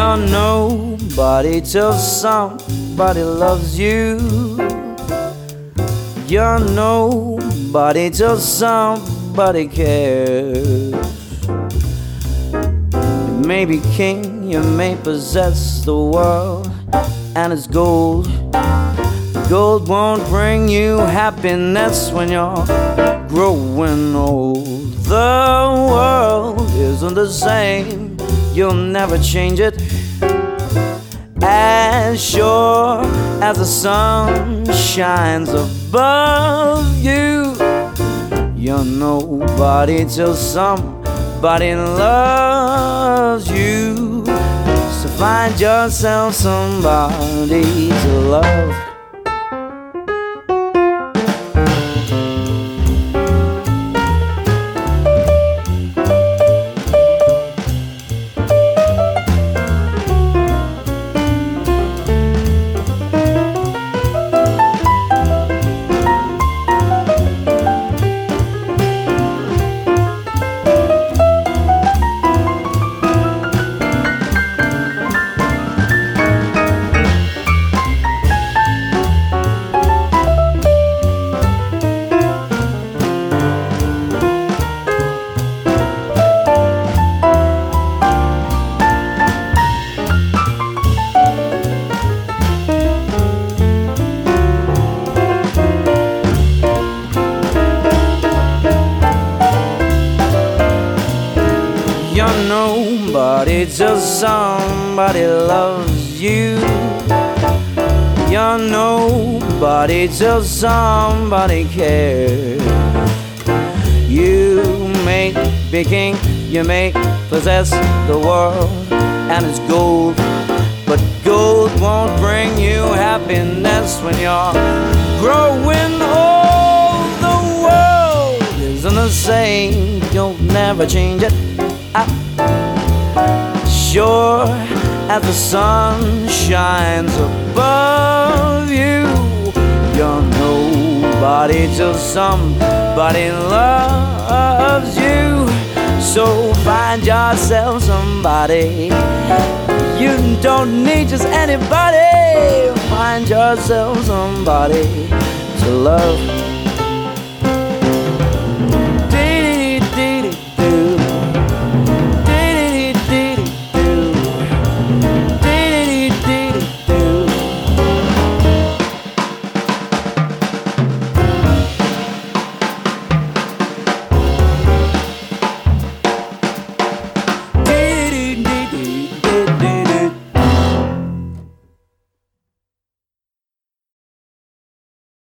You're nobody till somebody loves you. You're nobody till somebody cares. You may be king, you may possess the world and its gold. Gold won't bring you happiness when you're growing old. The world isn't the same, you'll never change it. As sure as the sun shines above you, you're nobody till somebody loves you. So find yourself somebody to love. You're nobody till somebody loves you. You're nobody till somebody cares. You may be king, you may possess the world and its gold, but gold won't bring you happiness when you're growing old. The world isn't the same, you'll never change it. Sure as the sun shines above you, you're nobody till somebody loves you. So find yourself somebody. You don't need just anybody. Find yourself somebody to love.